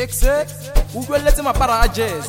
Exe, ukweletse mapara a jazz.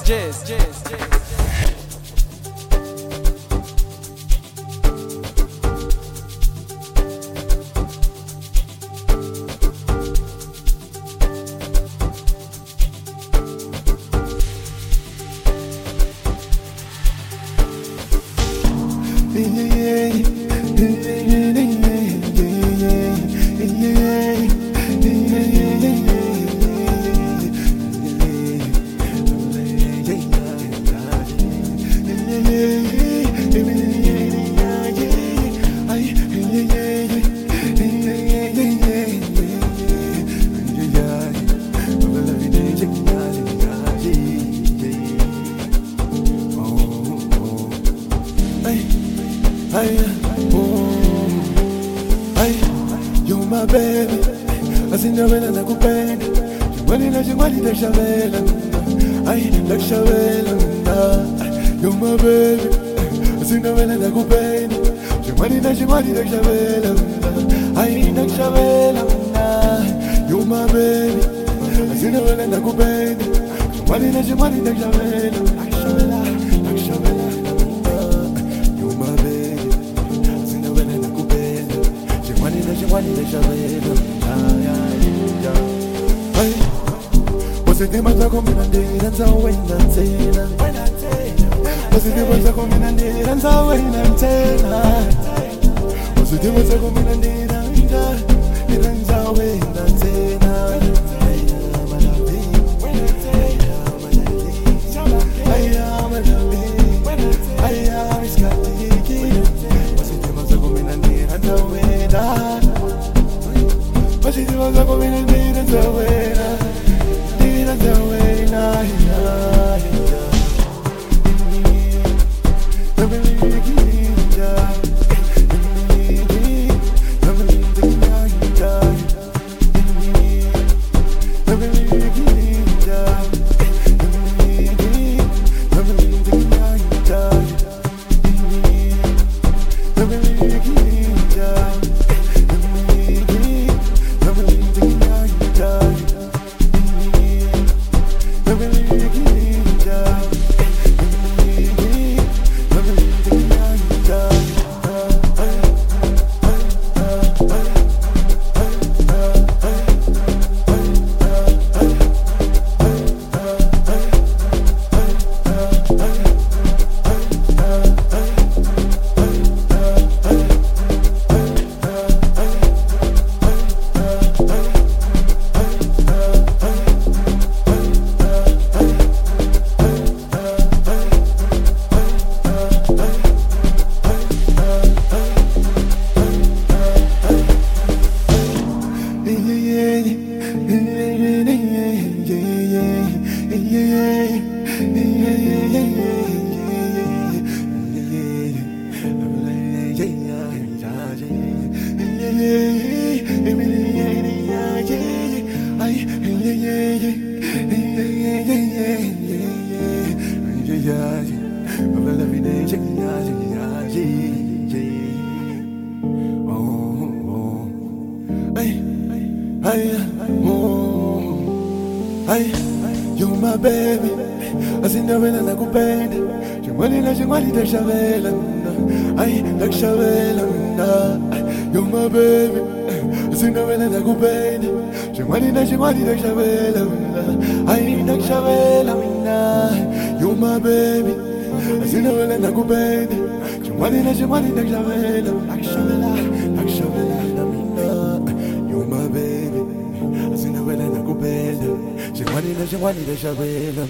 You're my baby, I see no vela na kupenda. Jingwani da shavela, ay da shavela. You're my baby, I see no vela na kupenda. Jingwani da shavela, ay da shavela. You're my baby, I see no vela na kupenda. Jingwani da shavela, ay shavela. You're my baby, I see no vela na kupenda. Jingwani da shavela. Positive za kumina ndira za wena tena. Positive za kumina ndira za wena tena. Positive za kumina ndira za wena tena. Positive za kumina ndira za wena. You're my baby, I see no vela na kupenda. Jingwani da shavela, ay da shavela. You're my baby, I see no vela na kupenda. Jingwani da shavela, ay da shavela. You're my baby, I see no vela na kupenda. Jingwani da shavela, ay shavela. You're my baby, I see no vela na kupenda. Jingwani da shavela.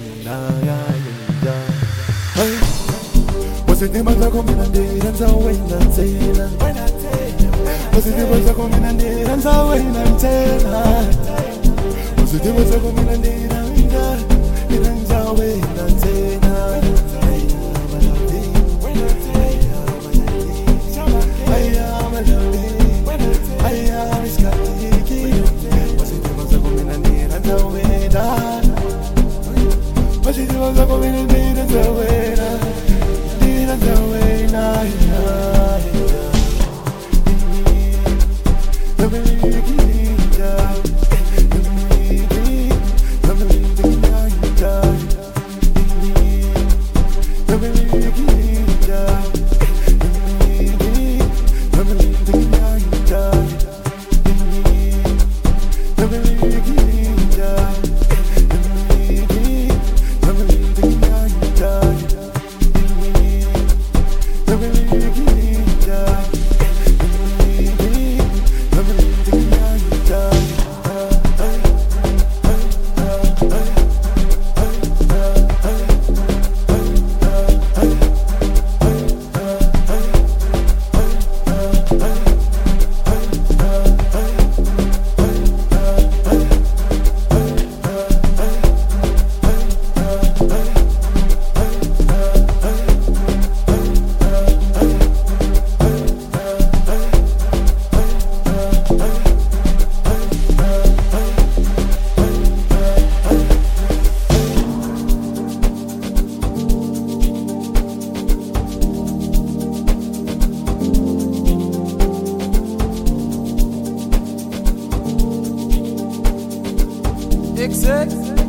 Positive za kumina ndira za wena tena. Positive za kumina ndira za wena tena. Positive za kumina ndira za wena tena. Positive za kumina ndira za wena. The way you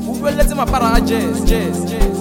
ukweletse mapara a jazz